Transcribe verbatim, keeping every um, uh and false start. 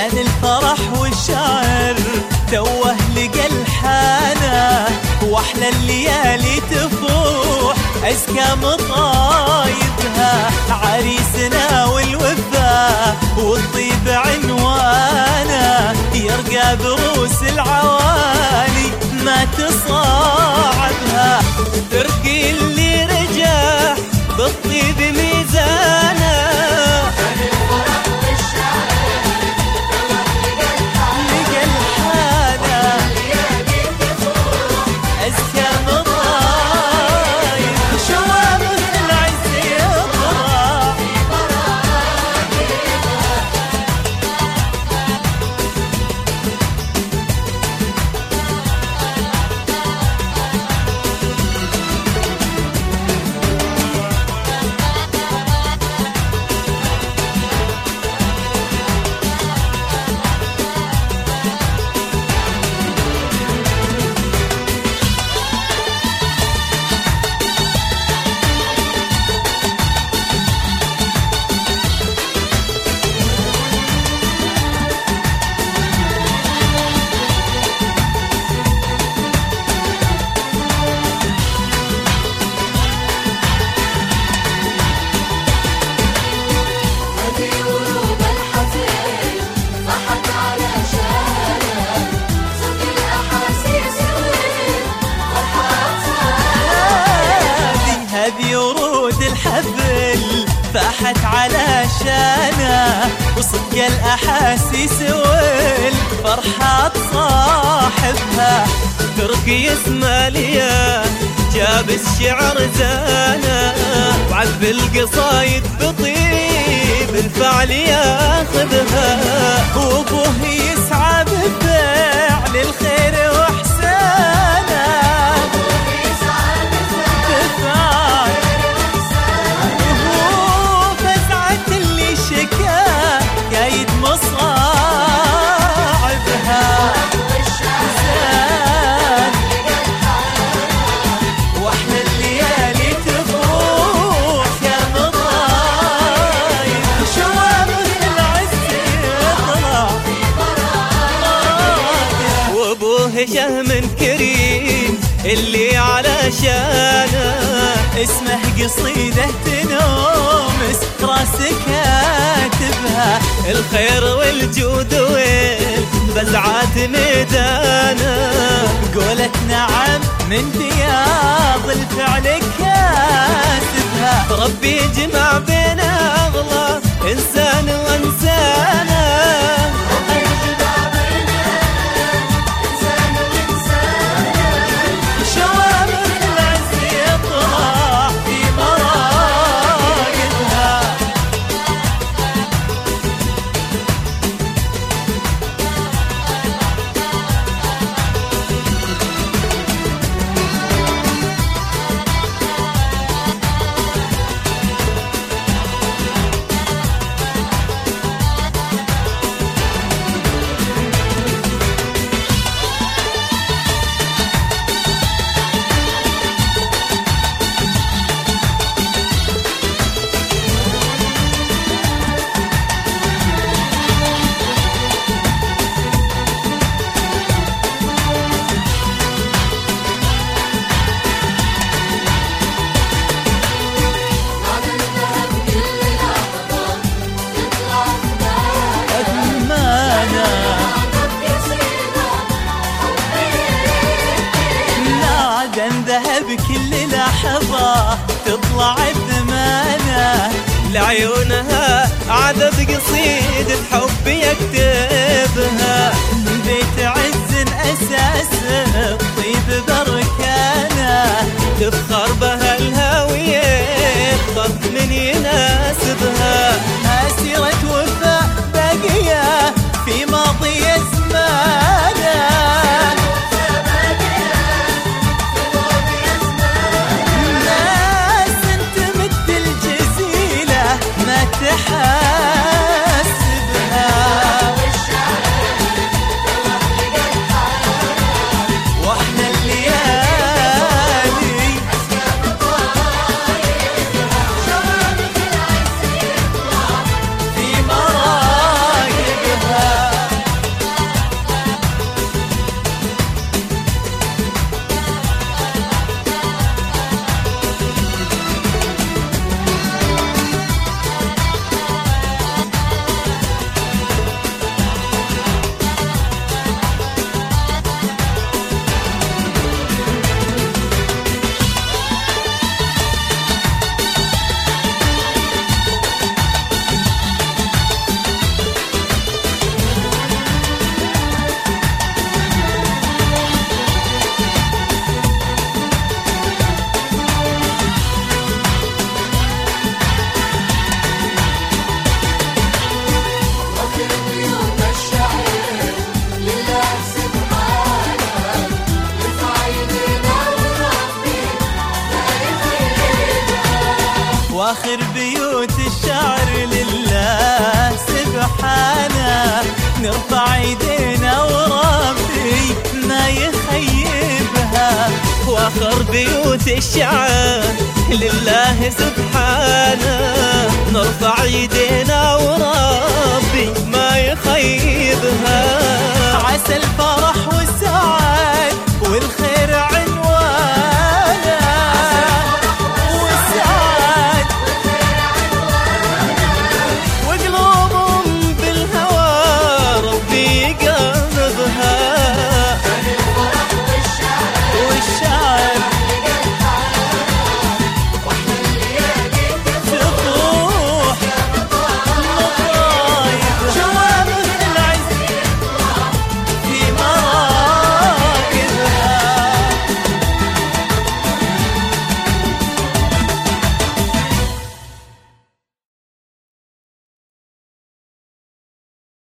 كان الفرح والشعر توه لقى الحانه، واحلى الليالي تفوح ازكى مطايبها، عريسنا والوفا والطيب عنوانه، يرقى بروس العوالي ما تصاعبها، ترقي اللي رجع بالطيب ميزانه، لقى الحانه ازكى مطايب، شوامخ العز يطلع ورود الحفل فاحت على شانه، وصدق الأحاسيس والفرحات صاحبها، ترقي اسماليا جاب الشعر زانه، وعذب القصايد بطيب الفعل ياخذها، وابوه يسعى بفعل الخير واحسانه، قايد مصاعبها زان، واحلى الليالي تفوح يا مطايب، شوامخ العز يطلع، وابوه شهم كريم اللي على شانه، اسمه قصيده تنومس راس كاتبها، الخير والجود والبزعات ميدانه، قولت نعم من بياض الفعل كاسبها، ربي جمع بين اغلى انسان وانسانه، بكل لحظة تطلع بثمانة، لعيونها عدد قصيد الحب يكتبها، بيت عز أساس الطيب بركانه، تفخر بها الهاوية يختار من يناسبها، سيرة وفاء باقية في ماضي زمانه، تحاسبها، واحلى الليالي واخر بيوت الشعر لله سبحانه، نرفع ايدينا وربي ما يخيبها. واخر بيوت الشعر لله سبحانه، نرفع ايدينا وربي ما يخيبها. عسى الفرح والسعادة